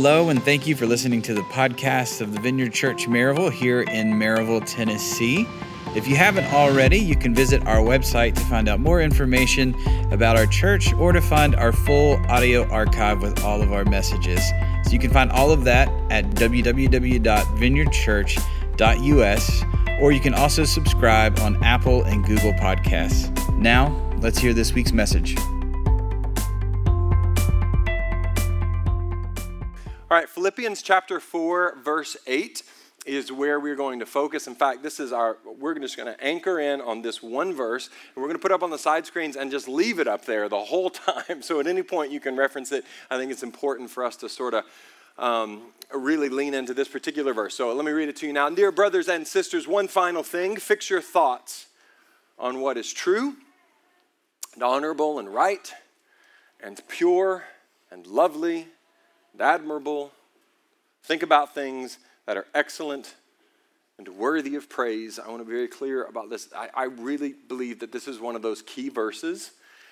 Hello, and thank you for listening to the podcast of the Vineyard Church Maryville here in Maryville, Tennessee. If you haven't already, you can visit our website to find out more information about our church or to find our full audio archive with all of our messages. So you can find all of that at www.vineyardchurch.us, or you can also subscribe on Apple and Google Podcasts. Now, let's hear this week's message. All right, Philippians chapter 4, verse 8 is where we're going to focus. In fact, we're just going to anchor in on this one verse, and we're going to put it up on the side screens and just leave it up there the whole time. So at any point you can reference it. I think it's important for us to sort of really lean into this particular verse. So let me read it to you now. Dear brothers and sisters, one final thing, fix your thoughts on what is true and honorable and right and pure and lovely and admirable. Think about things that are excellent and worthy of praise. I want to be very clear about this. I really believe that this is one of those key verses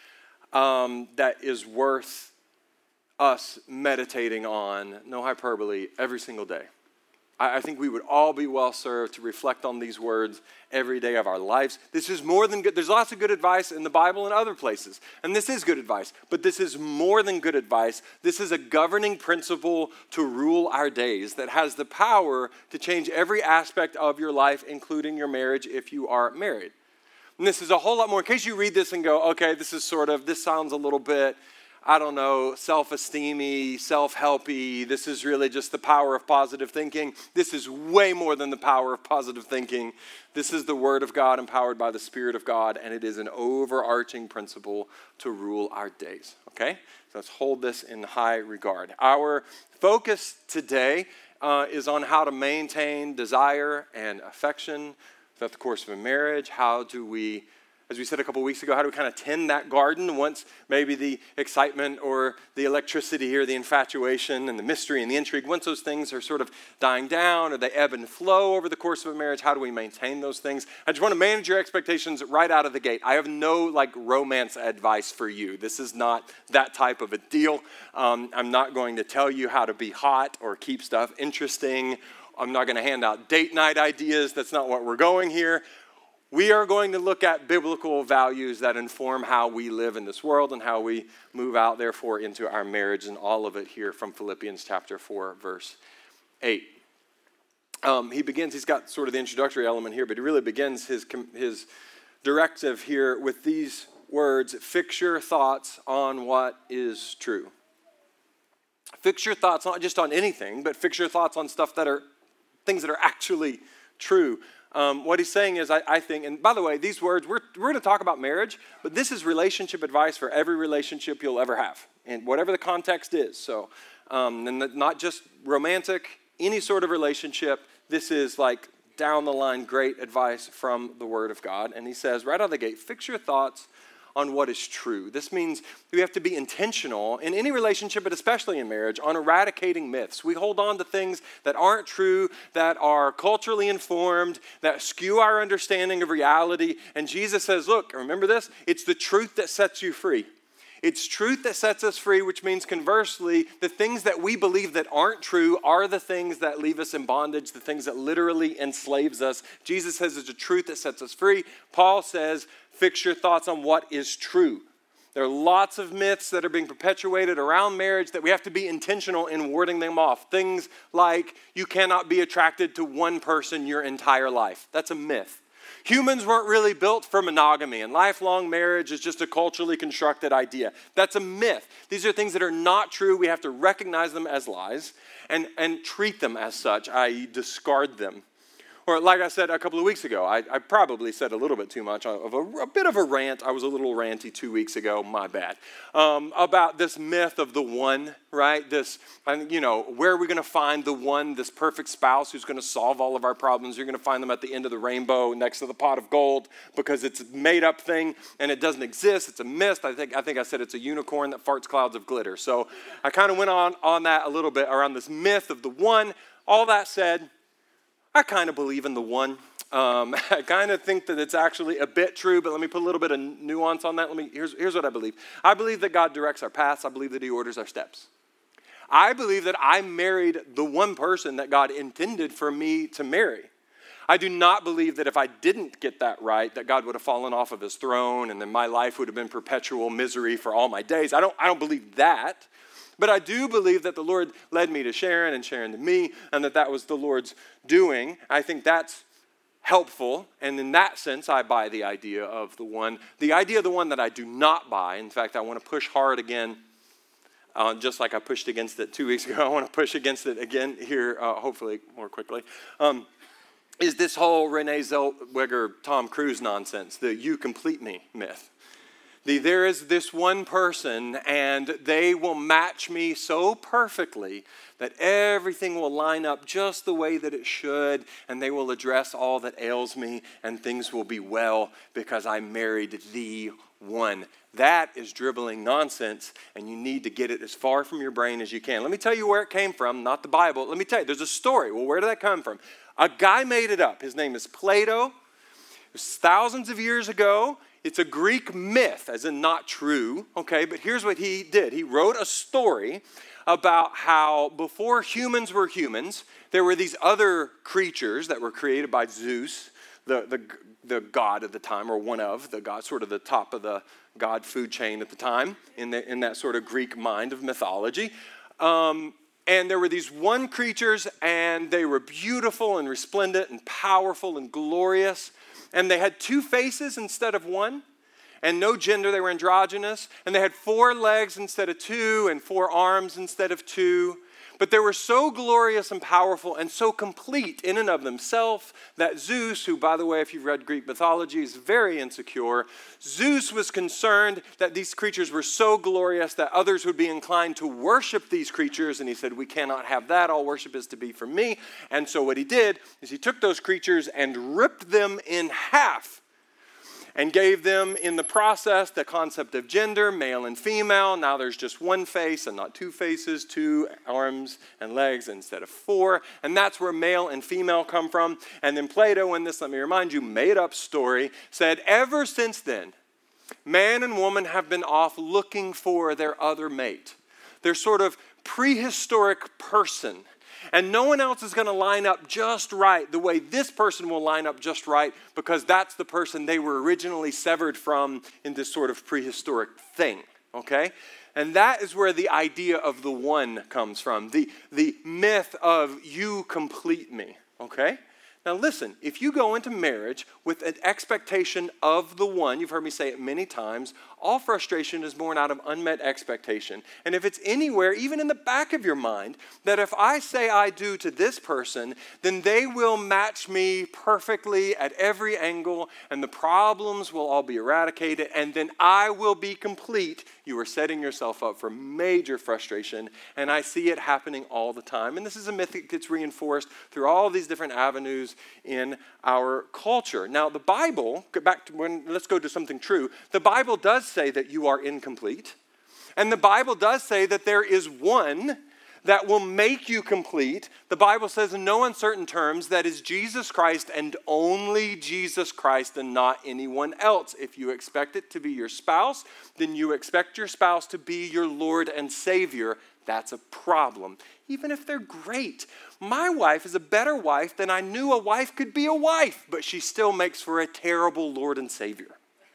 that is worth us meditating on, no hyperbole, every single day. I think we would all be well served to reflect on these words every day of our lives. This is more than good. There's lots of good advice in the Bible and other places, and this is good advice, but this is more than good advice. This is a governing principle to rule our days that has the power to change every aspect of your life, including your marriage if you are married. And this is a whole lot more. In case you read this and go, okay, this sounds a little bit, I don't know, self-esteem-y, self-helpy. This is really just the power of positive thinking. This is way more than the power of positive thinking. This is the Word of God empowered by the Spirit of God, and it is an overarching principle to rule our days, okay? So let's hold this in high regard. Our focus today is on how to maintain desire and affection throughout the course of a marriage. How do we, as we said a couple weeks ago, how do we kind of tend that garden once maybe the excitement or the electricity here, the infatuation and the mystery and the intrigue, once those things are sort of dying down or they ebb and flow over the course of a marriage, how do we maintain those things? I just want to manage your expectations right out of the gate. I have no romance advice for you. This is not that type of a deal. I'm not going to tell you how to be hot or keep stuff interesting. I'm not going to hand out date night ideas. That's not what we're going here. We are going to look at biblical values that inform how we live in this world and how we move out, therefore, into our marriage, and all of it here from Philippians chapter 4, verse 8. He's got sort of the introductory element here, but he really begins his directive here with these words: fix your thoughts on what is true. Fix your thoughts not just on anything, but fix your thoughts on things that are actually true. What he's saying is, I think, and by the way, these words, we're going to talk about marriage, but this is relationship advice for every relationship you'll ever have, and whatever the context is. So, and not just romantic, any sort of relationship. This is down the line great advice from the Word of God. And he says, right out of the gate, fix your thoughts on what is true. This means we have to be intentional in any relationship, but especially in marriage, on eradicating myths. We hold on to things that aren't true, that are culturally informed, that skew our understanding of reality. And Jesus says, look, remember this? It's the truth that sets you free. It's truth that sets us free, which means conversely, the things that we believe that aren't true are the things that leave us in bondage, the things that literally enslaves us. Jesus says it's a truth that sets us free. Paul says, fix your thoughts on what is true. There are lots of myths that are being perpetuated around marriage that we have to be intentional in warding them off. Things like you cannot be attracted to one person your entire life. That's a myth. Humans weren't really built for monogamy, and lifelong marriage is just a culturally constructed idea. That's a myth. These are things that are not true. We have to recognize them as lies and treat them as such, i.e. discard them. Or like I said a couple of weeks ago, I probably said a little bit too much of a bit of a rant. I was a little ranty 2 weeks ago, my bad, about this myth of the one, right? Where are we going to find the one, this perfect spouse who's going to solve all of our problems? You're going to find them at the end of the rainbow next to the pot of gold because it's a made-up thing and it doesn't exist. It's a myth. I think I said it's a unicorn that farts clouds of glitter. So I kind of went on that a little bit around this myth of the one. All that said, I kind of believe in the one. I kind of think that it's actually a bit true, but let me put a little bit of nuance on that. Here's what I believe. I believe that God directs our paths. I believe that he orders our steps. I believe that I married the one person that God intended for me to marry. I do not believe that if I didn't get that right, that God would have fallen off of his throne and then my life would have been perpetual misery for all my days. I don't believe that. But I do believe that the Lord led me to Sharon and Sharon to me, and that was the Lord's doing. I think that's helpful, and in that sense, I buy the idea of the one. The idea of the one that I do not buy, in fact, I want to push hard again, just like I pushed against it 2 weeks ago. I want to push against it again here, hopefully more quickly. Is this whole Renee Zellweger, Tom Cruise nonsense, the you complete me myth. There is this one person and they will match me so perfectly that everything will line up just the way that it should, and they will address all that ails me, and things will be well because I married the one. That is dribbling nonsense, and you need to get it as far from your brain as you can. Let me tell you where it came from, not the Bible. Let me tell you, there's a story. Well, where did that come from? A guy made it up. His name is Plato. It was thousands of years ago. It's a Greek myth, as in not true, okay? But here's what he did. He wrote a story about how before humans were humans, there were these other creatures that were created by Zeus, the god at the time, or one of the gods, sort of the top of the god food chain at the time, in that sort of Greek mind of mythology. And there were these one creatures, and they were beautiful and resplendent and powerful and glorious. And they had two faces instead of one, and no gender. They were androgynous. And they had 4 legs instead of 2, and 4 arms instead of 2. But they were so glorious and powerful and so complete in and of themselves that Zeus, who, by the way, if you've read Greek mythology, is very insecure, Zeus was concerned that these creatures were so glorious that others would be inclined to worship these creatures. And he said, we cannot have that. All worship is to be for me. And so what he did is he took those creatures and ripped them in half, and gave them in the process the concept of gender, male and female. Now there's just one face and not 2 faces, 2 arms and legs instead of 4. And that's where male and female come from. And then Plato, in this, let me remind you, made up story, said ever since then, man and woman have been off looking for their other mate. Their sort of prehistoric person. And no one else is going to line up just right the way this person will line up just right, because that's the person they were originally severed from in this sort of prehistoric thing, okay? And that is where the idea of the one comes from, the myth of you complete me, okay? Now listen, if you go into marriage with an expectation of the one, you've heard me say it many times, all frustration is born out of unmet expectation. And if it's anywhere, even in the back of your mind, that if I say I do to this person, then they will match me perfectly at every angle, and the problems will all be eradicated, and then I will be complete, you are setting yourself up for major frustration, and I see it happening all the time. And this is a myth that gets reinforced through all these different avenues in our culture. Now, the Bible, let's go to something true. The Bible does say that you are incomplete. And the Bible does say that there is one that will make you complete. The Bible says in no uncertain terms that is Jesus Christ and only Jesus Christ and not anyone else. If you expect it to be your spouse, then you expect your spouse to be your Lord and Savior. That's a problem, even if they're great. My wife is a better wife than I knew a wife could be a wife, but she still makes for a terrible Lord and Savior.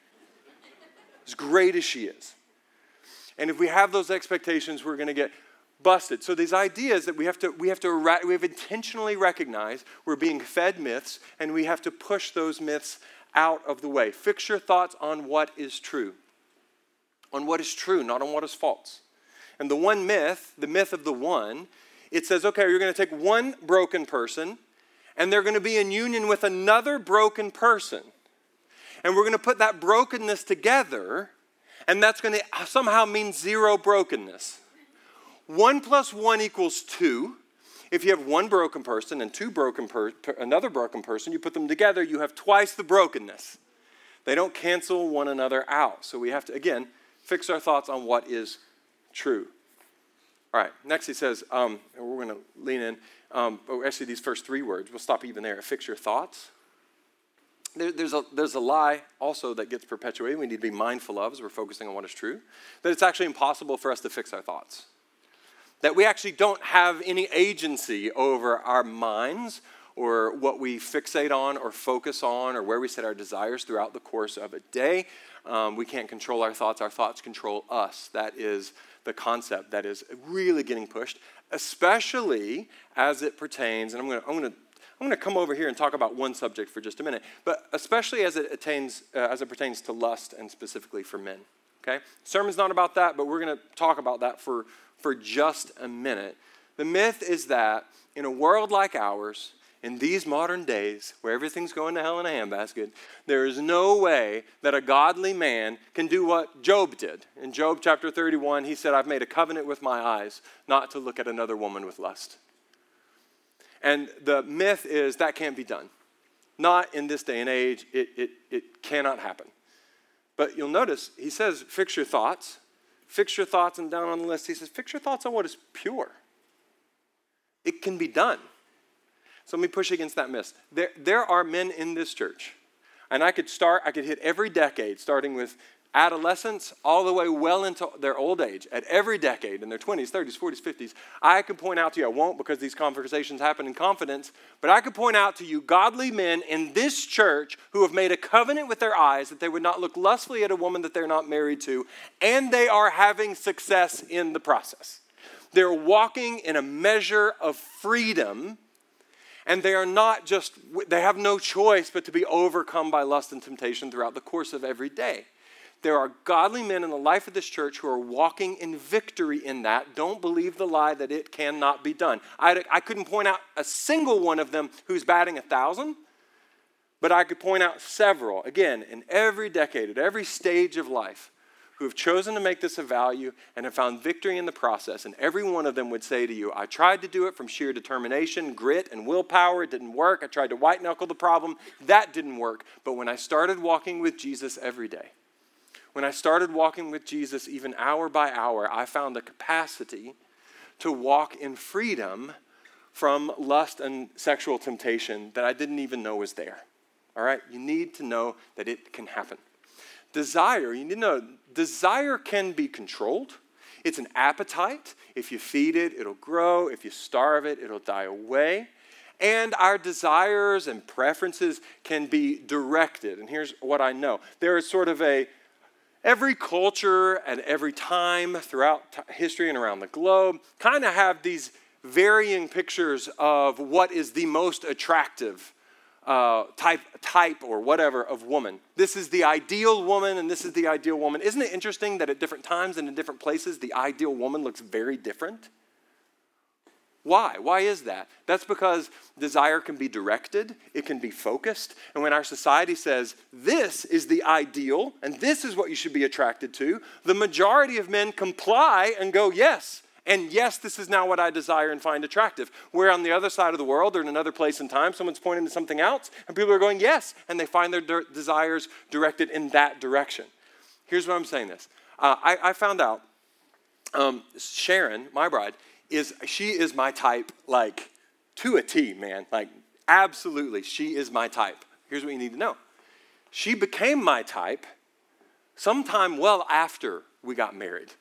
As great as she is. And if we have those expectations, we're going to get busted. So these ideas that we have intentionally recognized we're being fed myths, and we have to push those myths out of the way. Fix your thoughts on what is true. On what is true, not on what is false. And the one myth, the myth of the one, it says, okay, you're going to take one broken person, and they're going to be in union with another broken person. And we're going to put that brokenness together, and that's going to somehow mean 0 brokenness. 1 + 1 = 2. If you have one broken person and another broken person, you put them together, you have twice the brokenness. They don't cancel one another out. So we have to, again, fix our thoughts on what is true. All right, next he says, and we're going to lean in, actually these first 3 words, we'll stop even there. Fix your thoughts. There's a lie also that gets perpetuated we need to be mindful of as we're focusing on what is true, that it's actually impossible for us to fix our thoughts. that we actually don't have any agency over our minds or what we fixate on or focus on or where we set our desires throughout the course of a day. We can't control our thoughts control us. That is the concept that is really getting pushed, especially as it pertains, and I'm going to come over here and talk about one subject for just a minute, but especially as it pertains to lust and specifically for men. Okay? Sermon's not about that, but we're going to talk about that for just a minute. The myth is that in a world like ours, in these modern days where everything's going to hell in a handbasket, there is no way that a godly man can do what Job did. In Job chapter 31, he said, I've made a covenant with my eyes not to look at another woman with lust. And the myth is that can't be done. Not in this day and age. It cannot happen. But you'll notice, he says, fix your thoughts, and down on the list, he says, fix your thoughts on what is pure. It can be done. So let me push against that myth. There are men in this church, and I could hit every decade, starting with adolescence all the way well into their old age, at every decade, in their 20s, 30s, 40s, 50s. I could point out to you, I won't because these conversations happen in confidence, but I could point out to you godly men in this church who have made a covenant with their eyes that they would not look lustfully at a woman that they're not married to, and they are having success in the process. They're walking in a measure of freedom. And they have no choice but to be overcome by lust and temptation throughout the course of every day. There are godly men in the life of this church who are walking in victory in that. Don't believe the lie that it cannot be done. I couldn't point out a single one of them who's batting 1,000, but I could point out several, again, in every decade, at every stage of life, who have chosen to make this a value and have found victory in the process. And every one of them would say to you, I tried to do it from sheer determination, grit, and willpower. It didn't work. I tried to white knuckle the problem. That didn't work. But when I started walking with Jesus every day, when I started walking with Jesus even hour by hour, I found a capacity to walk in freedom from lust and sexual temptation that I didn't even know was there. All right? You need to know that it can happen. Desire, you need to know, desire can be controlled. It's an appetite. If you feed it, it'll grow. If you starve it, it'll die away. And our desires and preferences can be directed. And here's what I know. There is sort of every culture and every time throughout history and around the globe kind of have these varying pictures of what is the most attractive type or whatever of woman. This is the ideal woman and this is the ideal woman. Isn't it interesting that at different times and in different places, the ideal woman looks very different? Why? Why is that? That's because desire can be directed, it can be focused, and when our society says, this is the ideal and this is what you should be attracted to, the majority of men comply and go, yes. And yes, this is now what I desire and find attractive. Where on the other side of the world or in another place and time, someone's pointing to something else and people are going, yes. And they find their desires directed in that direction. Here's what I'm saying this. I found out Sharon, my bride, she is my type like to a T, man. Like absolutely, she is my type. Here's what you need to know. She became my type sometime well after we got married.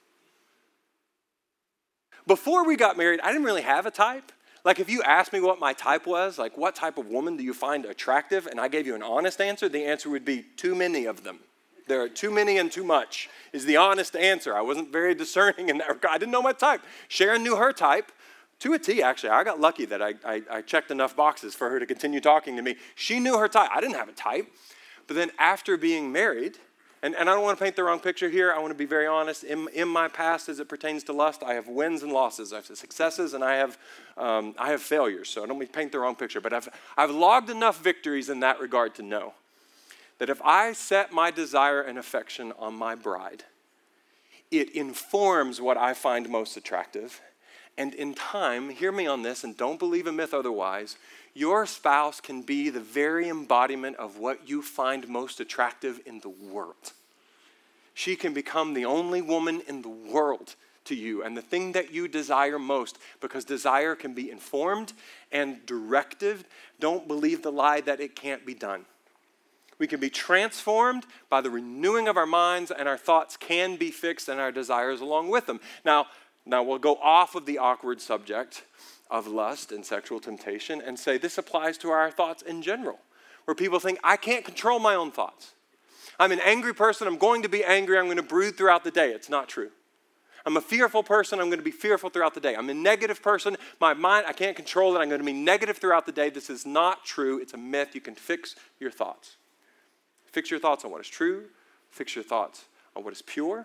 Before we got married, I didn't really have a type. Like if you asked me what my type was, like what type of woman do you find attractive, and I gave you an honest answer, the answer would be too many of them. There are too many and too much is the honest answer. I wasn't very discerning in that regard. I didn't know my type. Sharon knew her type to a T, actually. I got lucky that I checked enough boxes for her to continue talking to me. She knew her type. I didn't have a type. But then after being married, and I don't want to paint the wrong picture here. I want to be very honest. In my past, as it pertains to lust, I have wins and losses. I have successes and I have failures. So I don't mean to paint the wrong picture. But I've logged enough victories in that regard to know that if I set my desire and affection on my bride, it informs what I find most attractive. And in time, hear me on this and don't believe a myth otherwise, your spouse can be the very embodiment of what you find most attractive in the world. She can become the only woman in the world to you and the thing that you desire most, because desire can be informed and directed. Don't believe the lie that it can't be done. We can be transformed by the renewing of our minds, and our thoughts can be fixed and our desires along with them. Now, Now we'll go off of the awkward subject of lust and sexual temptation and say this applies to our thoughts in general, where people think, I can't control my own thoughts. I'm an angry person, I'm going to be angry, I'm going to brood throughout the day. It's not true. I'm a fearful person, I'm going to be fearful throughout the day. I'm a negative person, my mind, I can't control it, I'm going to be negative throughout the day. This is not true, it's a myth. You can fix your thoughts. Fix your thoughts on what is true, fix your thoughts on what is pure,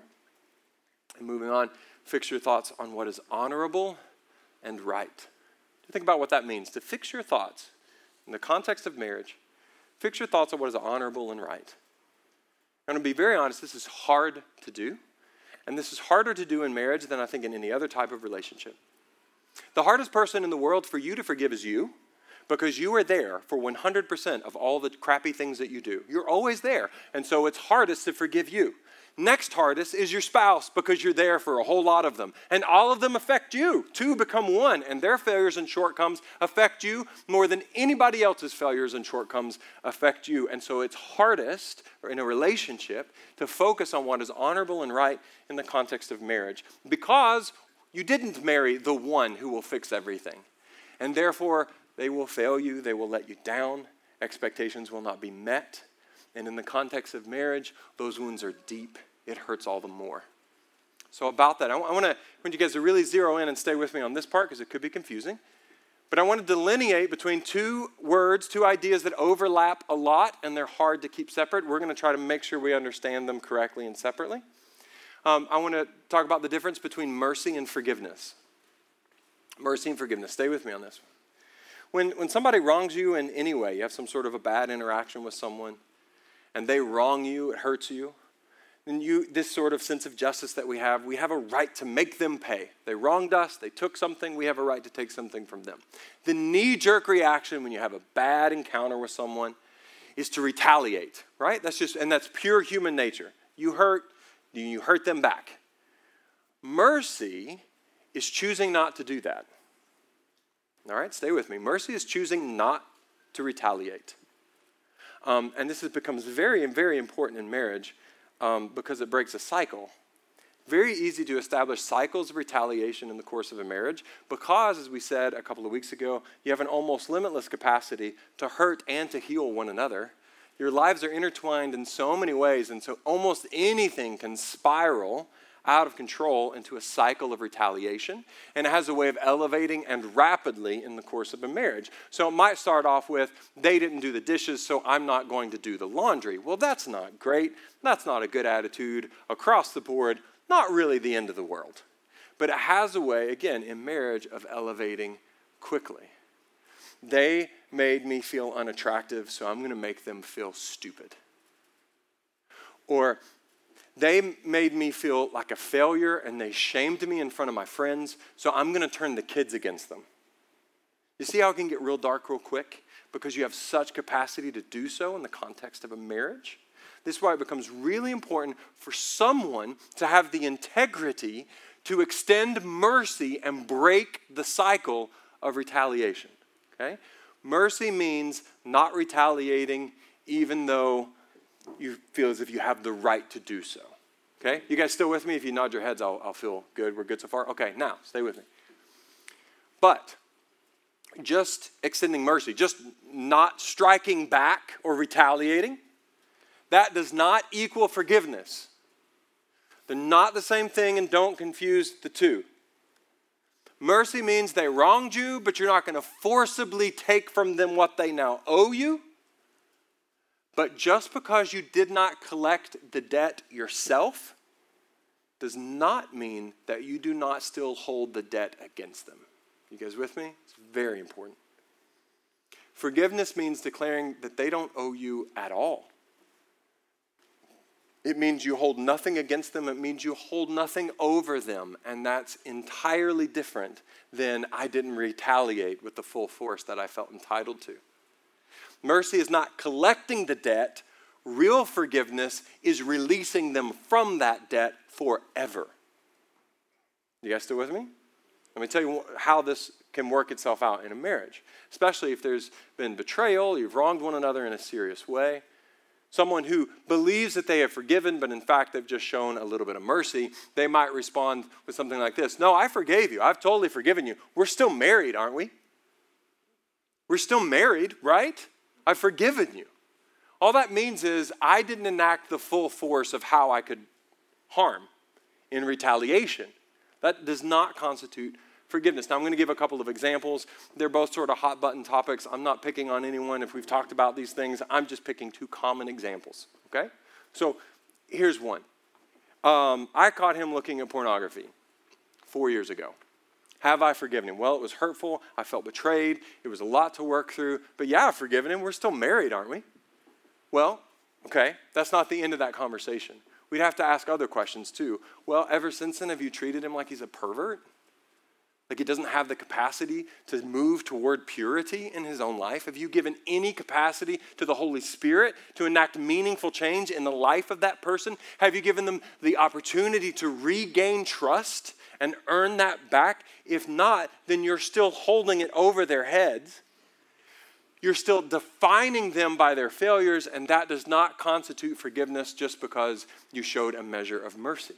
and moving on, fix your thoughts on what is honorable and right. Think about what that means. To fix your thoughts in the context of marriage, fix your thoughts on what is honorable and right. I'm going to be very honest, this is hard to do. And this is harder to do in marriage than I think in any other type of relationship. The hardest person in the world for you to forgive is you, because you are there for 100% of all the crappy things that you do. You're always there. And so it's hardest to forgive you. Next hardest is your spouse, because you're there for a whole lot of them. And all of them affect you. Two become one, and their failures and shortcomings affect you more than anybody else's failures and shortcomings affect you. And so it's hardest in a relationship to focus on what is honorable and right in the context of marriage, because you didn't marry the one who will fix everything. And therefore, they will fail you, they will let you down, expectations will not be met. And in the context of marriage, those wounds are deep. It hurts all the more. So about that, I want you guys to really zero in and stay with me on this part because it could be confusing. But I want to delineate between two words, two ideas that overlap a lot, and they're hard to keep separate. We're going to try to make sure we understand them correctly and separately. I want to talk about the difference between mercy and forgiveness. Mercy and forgiveness. Stay with me on this one. When somebody wrongs you in any way, you have some sort of a bad interaction with someone, and they wrong you, it hurts you, then this sort of sense of justice that we have a right to make them pay. They wronged us, they took something, we have a right to take something from them. The knee-jerk reaction when you have a bad encounter with someone is to retaliate, right? That's pure human nature. You hurt them back. Mercy is choosing not to do that. All right, stay with me. Mercy is choosing not to retaliate. And this becomes very, very important in marriage because it breaks a cycle. Very easy to establish cycles of retaliation in the course of a marriage because, as we said a couple of weeks ago, you have an almost limitless capacity to hurt and to heal one another. Your lives are intertwined in so many ways, and so almost anything can spiral out of control into a cycle of retaliation, and it has a way of elevating and rapidly in the course of a marriage. So it might start off with, they didn't do the dishes, so I'm not going to do the laundry. Well, that's not great. That's not a good attitude across the board. Not really the end of the world. But it has a way, again, in marriage of elevating quickly. They made me feel unattractive, so I'm going to make them feel stupid. Or they made me feel like a failure and they shamed me in front of my friends, so I'm going to turn the kids against them. You see how it can get real dark real quick? Because you have such capacity to do so in the context of a marriage. This is why it becomes really important for someone to have the integrity to extend mercy and break the cycle of retaliation. Okay? Mercy means not retaliating even though you feel as if you have the right to do so. Okay? You guys still with me? If you nod your heads, I'll feel good. We're good so far? Okay, now, stay with me. But just extending mercy, just not striking back or retaliating, that does not equal forgiveness. They're not the same thing, and don't confuse the two. Mercy means they wronged you, but you're not going to forcibly take from them what they now owe you. But just because you did not collect the debt yourself does not mean that you do not still hold the debt against them. You guys with me? It's very important. Forgiveness means declaring that they don't owe you at all. It means you hold nothing against them. It means you hold nothing over them. And that's entirely different than I didn't retaliate with the full force that I felt entitled to. Mercy is not collecting the debt. Real forgiveness is releasing them from that debt forever. You guys still with me? Let me tell you how this can work itself out in a marriage, especially if there's been betrayal, you've wronged one another in a serious way. Someone who believes that they have forgiven, but in fact they've just shown a little bit of mercy, they might respond with something like this. No, I forgave you. I've totally forgiven you. We're still married, aren't we? We're still married, right? I've forgiven you. All that means is I didn't enact the full force of how I could harm in retaliation. That does not constitute forgiveness. Now, I'm going to give a couple of examples. They're both sort of hot button topics. I'm not picking on anyone if we've talked about these things. I'm just picking two common examples, okay? So here's one. I caught him looking at pornography 4 years ago. Have I forgiven him? Well, it was hurtful. I felt betrayed. It was a lot to work through. But yeah, I've forgiven him. We're still married, aren't we? Well, okay, that's not the end of that conversation. We'd have to ask other questions too. Well, ever since then, have you treated him like he's a pervert? Like he doesn't have the capacity to move toward purity in his own life? Have you given any capacity to the Holy Spirit to enact meaningful change in the life of that person? Have you given them the opportunity to regain trust and earn that back? If not, then you're still holding it over their heads. You're still defining them by their failures, and that does not constitute forgiveness just because you showed a measure of mercy.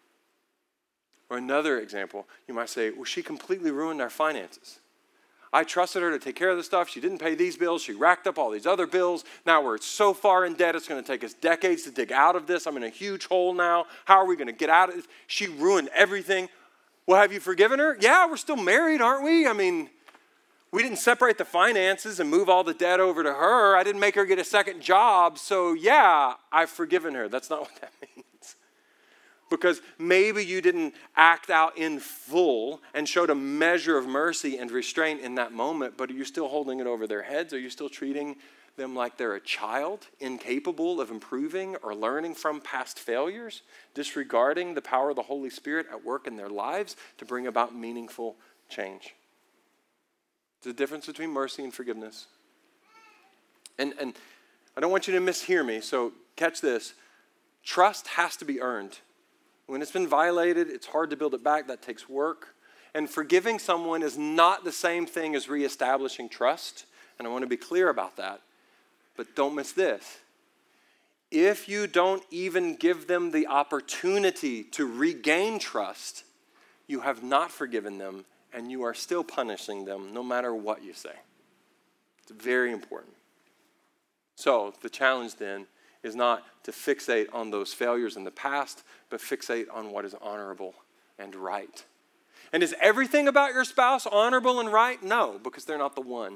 Or another example, you might say, well, she completely ruined our finances. I trusted her to take care of the stuff. She didn't pay these bills. She racked up all these other bills. Now we're so far in debt, it's going to take us decades to dig out of this. I'm in a huge hole now. How are we going to get out of it? She ruined everything. Well, have you forgiven her? Yeah, we're still married, aren't we? I mean, we didn't separate the finances and move all the debt over to her. I didn't make her get a second job. So yeah, I've forgiven her. That's not what that means. Because maybe you didn't act out in full and showed a measure of mercy and restraint in that moment, but are you still holding it over their heads? Are you still treating them like they're a child, incapable of improving or learning from past failures, disregarding the power of the Holy Spirit at work in their lives to bring about meaningful change? There's a difference between mercy and forgiveness. And I don't want you to mishear me, so catch this. Trust has to be earned. When it's been violated, it's hard to build it back. That takes work. And forgiving someone is not the same thing as reestablishing trust. And I want to be clear about that. But don't miss this. If you don't even give them the opportunity to regain trust, you have not forgiven them, and you are still punishing them no matter what you say. It's very important. So the challenge then is not to fixate on those failures in the past, but fixate on what is honorable and right. And is everything about your spouse honorable and right? No, because they're not the one.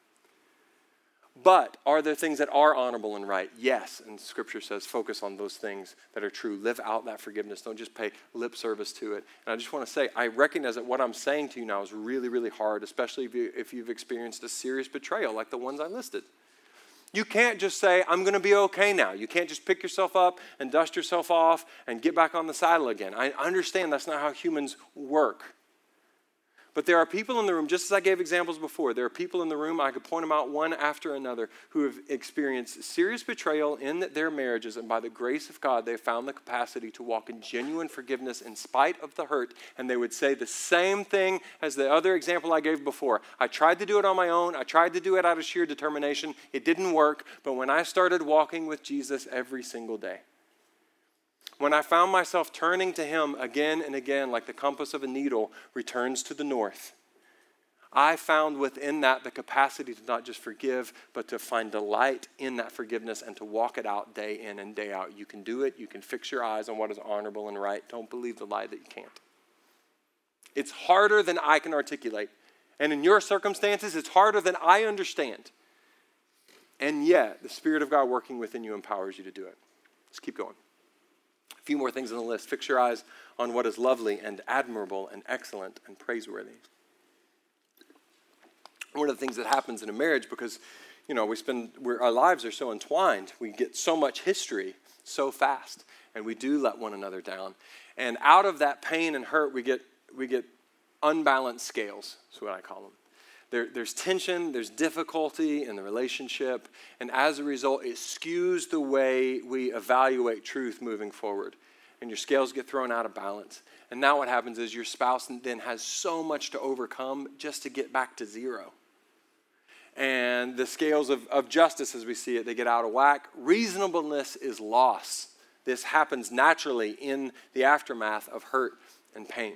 But are there things that are honorable and right? Yes, and Scripture says focus on those things that are true. Live out that forgiveness. Don't just pay lip service to it. And I just want to say, I recognize that what I'm saying to you now is really, really hard, especially if you've experienced a serious betrayal like the ones I listed. You can't just say, I'm going to be okay now. You can't just pick yourself up and dust yourself off and get back on the saddle again. I understand that's not how humans work. But there are people in the room, just as I gave examples before, there are people in the room, I could point them out one after another, who have experienced serious betrayal in their marriages, and by the grace of God, they have found the capacity to walk in genuine forgiveness in spite of the hurt, and they would say the same thing as the other example I gave before. I tried to do it on my own. I tried to do it out of sheer determination. It didn't work, but when I started walking with Jesus every single day, when I found myself turning to him again and again like the compass of a needle returns to the north, I found within that the capacity to not just forgive, but to find delight in that forgiveness and to walk it out day in and day out. You can do it. You can fix your eyes on what is honorable and right. Don't believe the lie that you can't. It's harder than I can articulate. And in your circumstances, it's harder than I understand. And yet, the Spirit of God working within you empowers you to do it. Let's keep going. A few more things on the list. Fix your eyes on what is lovely and admirable and excellent and praiseworthy. One of the things that happens in a marriage, because our lives are so entwined, we get so much history so fast, and we do let one another down. And out of that pain and hurt, we get unbalanced scales. That's what I call them. There's tension, there's difficulty in the relationship, and as a result, it skews the way we evaluate truth moving forward. And your scales get thrown out of balance. And now what happens is your spouse then has so much to overcome just to get back to zero. And the scales of justice, as we see it, they get out of whack. Reasonableness is loss. This happens naturally in the aftermath of hurt and pain.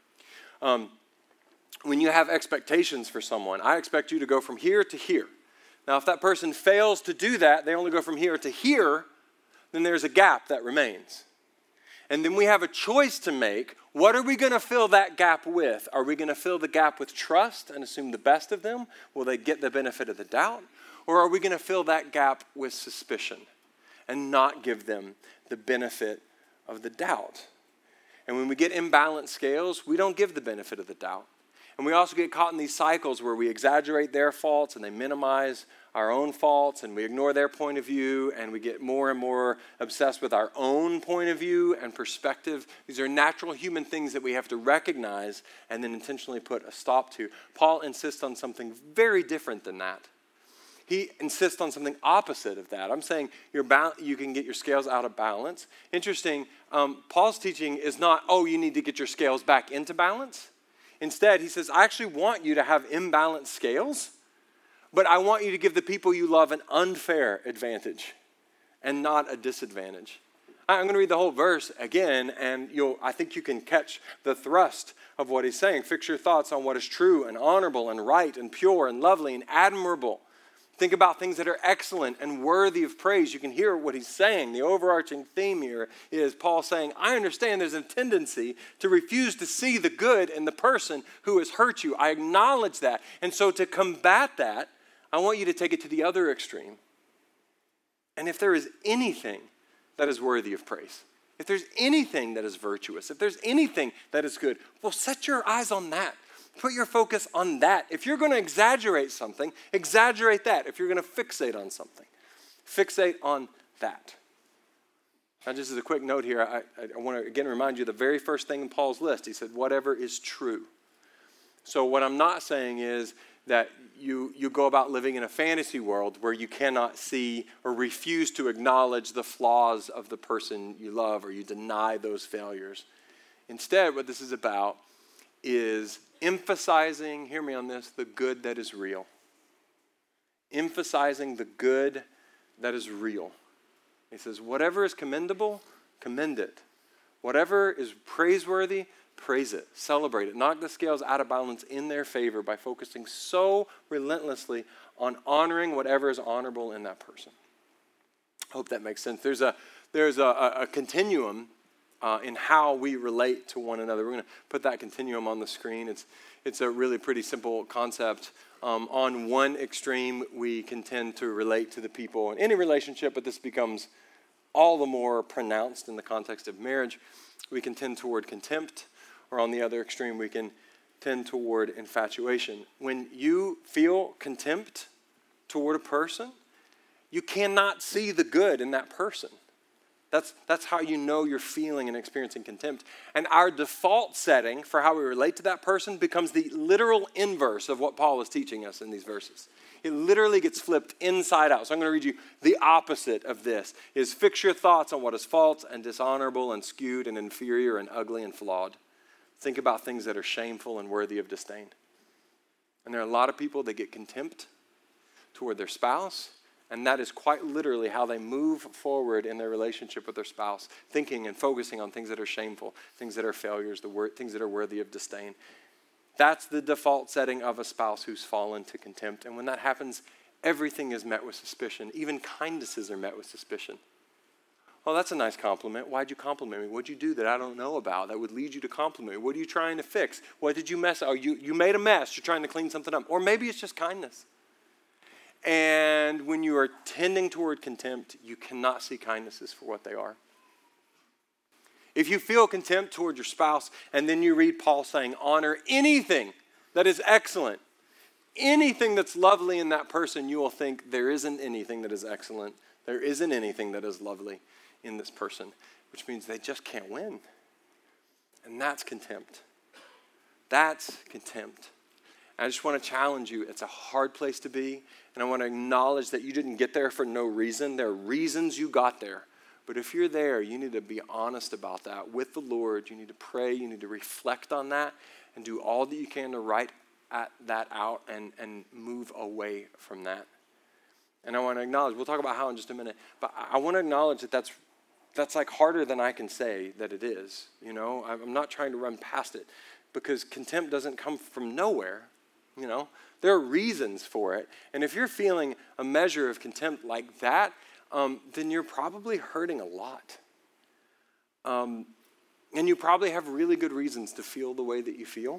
When you have expectations for someone, I expect you to go from here to here. Now, if that person fails to do that, they only go from here to here, then there's a gap that remains. And then we have a choice to make. What are we going to fill that gap with? Are we going to fill the gap with trust and assume the best of them? Will they get the benefit of the doubt? Or are we going to fill that gap with suspicion and not give them the benefit of the doubt? And when we get imbalanced scales, we don't give the benefit of the doubt. And we also get caught in these cycles where we exaggerate their faults and they minimize our own faults, and we ignore their point of view, and we get more and more obsessed with our own point of view and perspective. These are natural human things that we have to recognize and then intentionally put a stop to. Paul insists on something very different than that. He insists on something opposite of that. I'm saying you can get your scales out of balance. Interesting, Paul's teaching is not, you need to get your scales back into balance. Instead, he says, I actually want you to have imbalanced scales, but I want you to give the people you love an unfair advantage and not a disadvantage. I'm going to read the whole verse again, and I think you can catch the thrust of what he's saying. Fix your thoughts on what is true and honorable and right and pure and lovely and admirable. Think about things that are excellent and worthy of praise. You can hear what he's saying. The overarching theme here is Paul saying, I understand there's a tendency to refuse to see the good in the person who has hurt you. I acknowledge that. And so to combat that, I want you to take it to the other extreme. And if there is anything that is worthy of praise, if there's anything that is virtuous, if there's anything that is good, well, set your eyes on that. Put your focus on that. If you're going to exaggerate something, exaggerate that. If you're going to fixate on something, fixate on that. Now, just as a quick note here, I want to again remind you the very first thing in Paul's list. He said, whatever is true. So what I'm not saying is that you go about living in a fantasy world where you cannot see or refuse to acknowledge the flaws of the person you love, or you deny those failures. Instead, what this is about is emphasizing, hear me on this, the good that is real. Emphasizing the good that is real. He says, whatever is commendable, commend it. Whatever is praiseworthy, praise it. Celebrate it. Knock the scales out of balance in their favor by focusing so relentlessly on honoring whatever is honorable in that person. I hope that makes sense. There's a continuum in how we relate to one another. We're going to put that continuum on the screen. It's a really pretty simple concept. On one extreme, we can tend to relate to the people in any relationship, but this becomes all the more pronounced in the context of marriage. We can tend toward contempt, or on the other extreme, we can tend toward infatuation. When you feel contempt toward a person, you cannot see the good in that person. That's how you know you're feeling and experiencing contempt. And our default setting for how we relate to that person becomes the literal inverse of what Paul is teaching us in these verses. It literally gets flipped inside out. So I'm going to read you the opposite of this, is fix your thoughts on what is false and dishonorable and skewed and inferior and ugly and flawed. Think about things that are shameful and worthy of disdain. And there are a lot of people that get contempt toward their spouse, and that is quite literally how they move forward in their relationship with their spouse, thinking and focusing on things that are shameful, things that are failures, things that are worthy of disdain. That's the default setting of a spouse who's fallen to contempt. And when that happens, everything is met with suspicion. Even kindnesses are met with suspicion. Oh, that's a nice compliment. Why'd you compliment me? What'd you do that I don't know about that would lead you to compliment me? What are you trying to fix? What did you mess up? Oh, you made a mess. You're trying to clean something up. Or maybe it's just kindness. And when you are tending toward contempt, you cannot see kindnesses for what they are. If you feel contempt toward your spouse, and then you read Paul saying, honor anything that is excellent, anything that's lovely in that person, you will think there isn't anything that is excellent, there isn't anything that is lovely in this person, which means they just can't win. And that's contempt. That's contempt. I just want to challenge you. It's a hard place to be, and I want to acknowledge that you didn't get there for no reason. There are reasons you got there. But if you're there, you need to be honest about that with the Lord. You need to pray. You need to reflect on that and do all that you can to right that out and move away from that. And I want to acknowledge, we'll talk about how in just a minute, but I want to acknowledge that that's like harder than I can say that it is. You know, I'm not trying to run past it because contempt doesn't come from nowhere. You know, there are reasons for it. And if you're feeling a measure of contempt like that, then you're probably hurting a lot. And you probably have really good reasons to feel the way that you feel.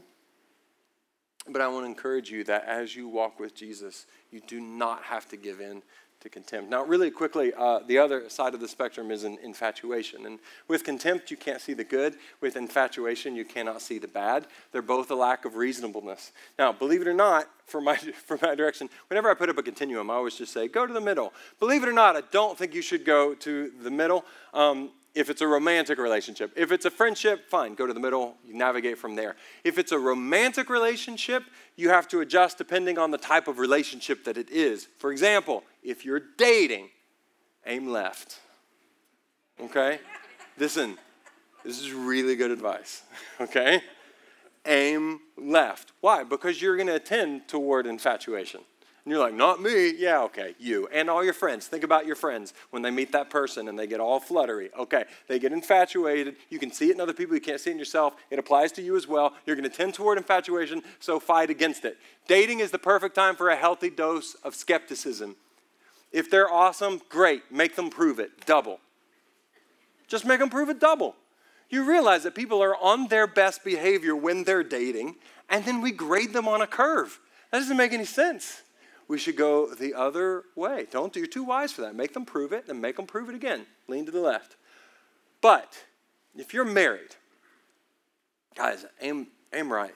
But I want to encourage you that as you walk with Jesus, you do not have to give in to contempt. Now, really quickly, the other side of the spectrum is in infatuation. And with contempt, you can't see the good. With infatuation, you cannot see the bad. They're both a lack of reasonableness. Now, believe it or not, for my direction, whenever I put up a continuum, I always just say, go to the middle. Believe it or not, I don't think you should go to the middle. If it's a romantic relationship. If it's a friendship, fine, go to the middle, you navigate from there. If it's a romantic relationship, you have to adjust depending on the type of relationship that it is. For example, if you're dating, aim left. Okay? Listen, this is really good advice. Okay? Aim left. Why? Because you're going to tend toward infatuation. And you're like, not me. Yeah, okay, you. And all your friends. Think about your friends when they meet that person and they get all fluttery. Okay, they get infatuated. You can see it in other people. You can't see it in yourself. It applies to you as well. You're going to tend toward infatuation, so fight against it. Dating is the perfect time for a healthy dose of skepticism. If they're awesome, great. Make them prove it. Double. Just make them prove it double. You realize that people are on their best behavior when they're dating, and then we grade them on a curve. That doesn't make any sense. We should go the other way. You're too wise for that. Make them prove it, then make them prove it again. Lean to the left. But if you're married, guys, aim right.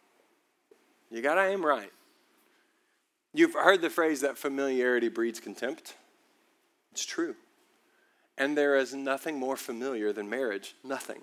You got to aim right. You've heard the phrase that familiarity breeds contempt. It's true. And there is nothing more familiar than marriage. Nothing.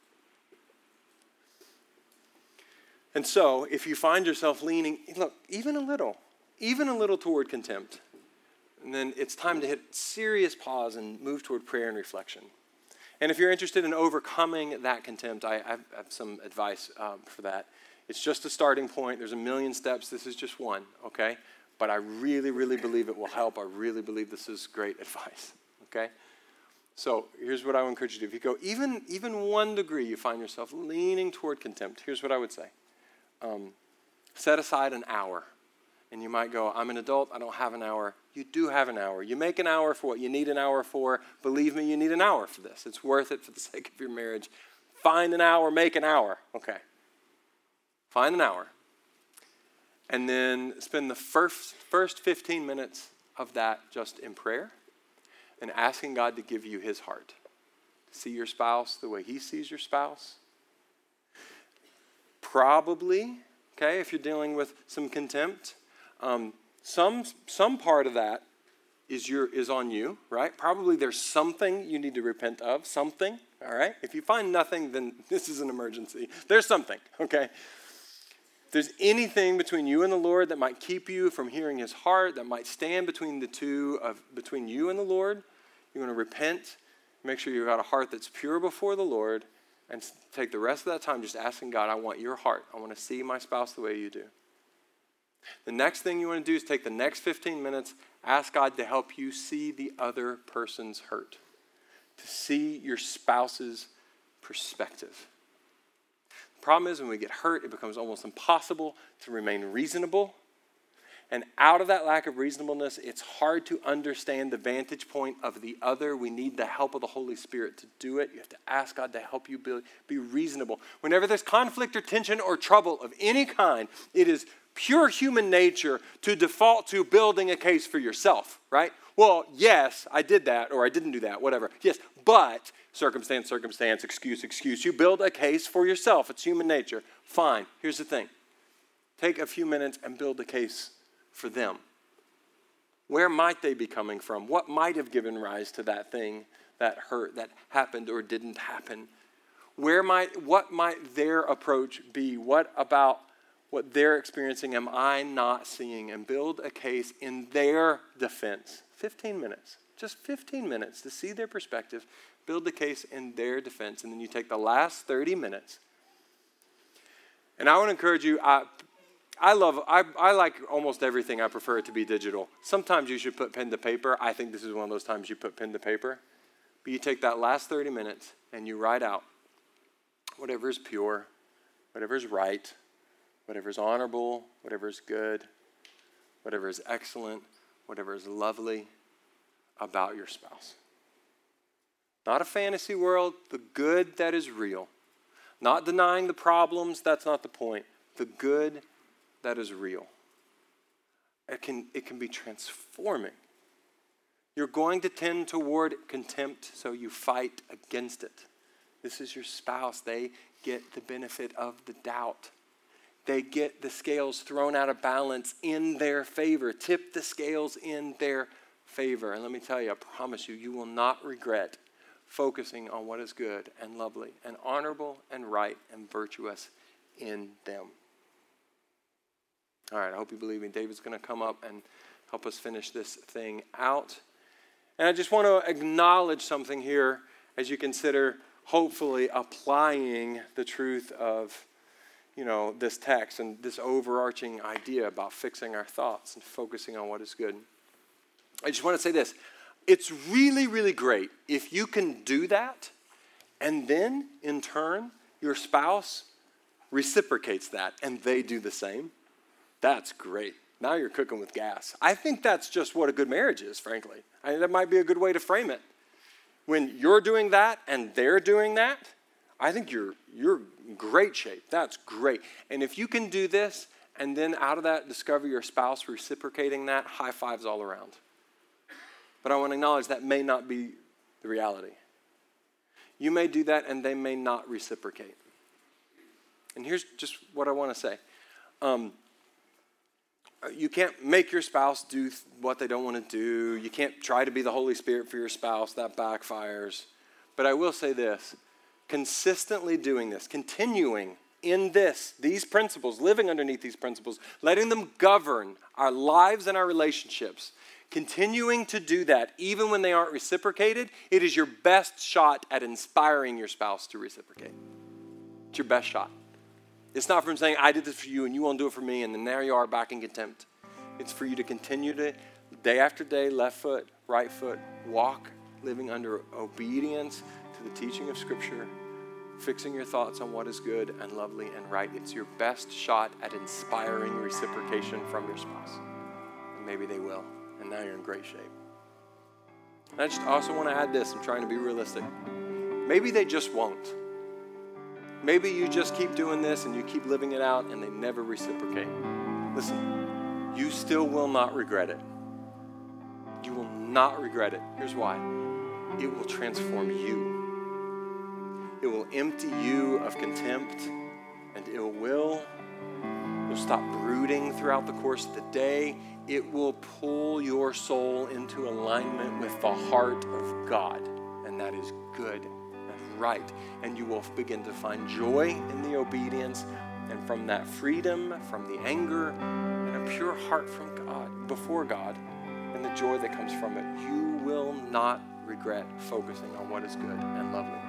And so, if you find yourself leaning, look, even a little toward contempt, and then it's time to hit serious pause and move toward prayer and reflection. And if you're interested in overcoming that contempt, I have some advice for that. It's just a starting point. There's a million steps. This is just one, okay? But I really, really believe it will help. I really believe this is great advice, okay? So here's what I would encourage you to do. If you go even 1 degree, you find yourself leaning toward contempt, here's what I would say. Set aside an hour. And you might go, I'm an adult, I don't have an hour. You do have an hour. You make an hour for what you need an hour for. Believe me, you need an hour for this. It's worth it for the sake of your marriage. Find an hour, make an hour. Okay. Find an hour. And then spend the first 15 minutes of that just in prayer and asking God to give you his heart. See your spouse the way he sees your spouse. Probably, okay, if you're dealing with some contempt, some part of that is on you, right? Probably there's something you need to repent of, something, all right? If you find nothing, then this is an emergency. There's something, okay? If there's anything between you and the Lord that might keep you from hearing his heart, that might stand between between you and the Lord, you want to repent, make sure you've got a heart that's pure before the Lord, and take the rest of that time just asking God, I want your heart. I want to see my spouse the way you do. The next thing you want to do is take the next 15 minutes, ask God to help you see the other person's hurt, to see your spouse's perspective. The problem is when we get hurt, it becomes almost impossible to remain reasonable. And out of that lack of reasonableness, it's hard to understand the vantage point of the other. We need the help of the Holy Spirit to do it. You have to ask God to help you be reasonable. Whenever there's conflict or tension or trouble of any kind, it is pure human nature to default to building a case for yourself, right? Well, yes, I did that, or I didn't do that, whatever. Yes, but circumstance, excuse. You build a case for yourself. It's human nature. Fine. Here's the thing. Take a few minutes and build a case for them. Where might they be coming from? What might have given rise to that thing, that hurt, that happened or didn't happen? What might their approach be? What about what they're experiencing am I not seeing? And build a case in their defense. 15 minutes. Just 15 minutes to see their perspective. Build a case in their defense. And then you take the last 30 minutes. And I want to encourage you, I like almost everything. I prefer it to be digital. Sometimes you should put pen to paper. I think this is one of those times you put pen to paper. But you take that last 30 minutes and you write out whatever is pure, whatever is right, whatever is honorable, whatever is good, whatever is excellent, whatever is lovely about your spouse. Not a fantasy world, the good that is real. Not denying the problems, that's not the point. The good that is real. It can be transforming. You're going to tend toward contempt, so you fight against it. This is your spouse. They get the benefit of the doubt. They get the scales thrown out of balance in their favor. Tip the scales in their favor. And let me tell you, I promise you, you will not regret focusing on what is good and lovely and honorable and right and virtuous in them. All right, I hope you believe me. David's going to come up and help us finish this thing out. And I just want to acknowledge something here as you consider hopefully applying the truth of, this text and this overarching idea about fixing our thoughts and focusing on what is good. I just want to say this. It's really, really great if you can do that and then, in turn, your spouse reciprocates that and they do the same. That's great. Now you're cooking with gas. I think that's just what a good marriage is, frankly. That might be a good way to frame it. When you're doing that and they're doing that, I think you're in great shape. That's great. And if you can do this and then out of that discover your spouse reciprocating that, high fives all around. But I want to acknowledge that may not be the reality. You may do that and they may not reciprocate. And here's just what I want to say. You can't make your spouse do what they don't want to do. You can't try to be the Holy Spirit for your spouse. That backfires. But I will say this. Consistently doing this, continuing in these principles, living underneath these principles, letting them govern our lives and our relationships, continuing to do that even when they aren't reciprocated, it is your best shot at inspiring your spouse to reciprocate. It's your best shot. It's not from saying, I did this for you and you won't do it for me, and then there you are back in contempt. It's for you to continue to, day after day, left foot, right foot, walk, living under obedience to the teaching of Scripture, fixing your thoughts on what is good and lovely and right. It's your best shot at inspiring reciprocation from your spouse. And maybe they will, and now you're in great shape. And I just also want to add this. I'm trying to be realistic. Maybe they just won't. Maybe you just keep doing this and you keep living it out and they never reciprocate. Listen, you still will not regret it. You will not regret it. Here's why. It will transform you. It will empty you of contempt and ill will. You'll stop brooding throughout the course of the day. It will pull your soul into alignment with the heart of God, and that is good and right. And you will begin to find joy in the obedience, and from that freedom, from the anger, and a pure heart from God, before God, and the joy that comes from it, you will not regret focusing on what is good and lovely.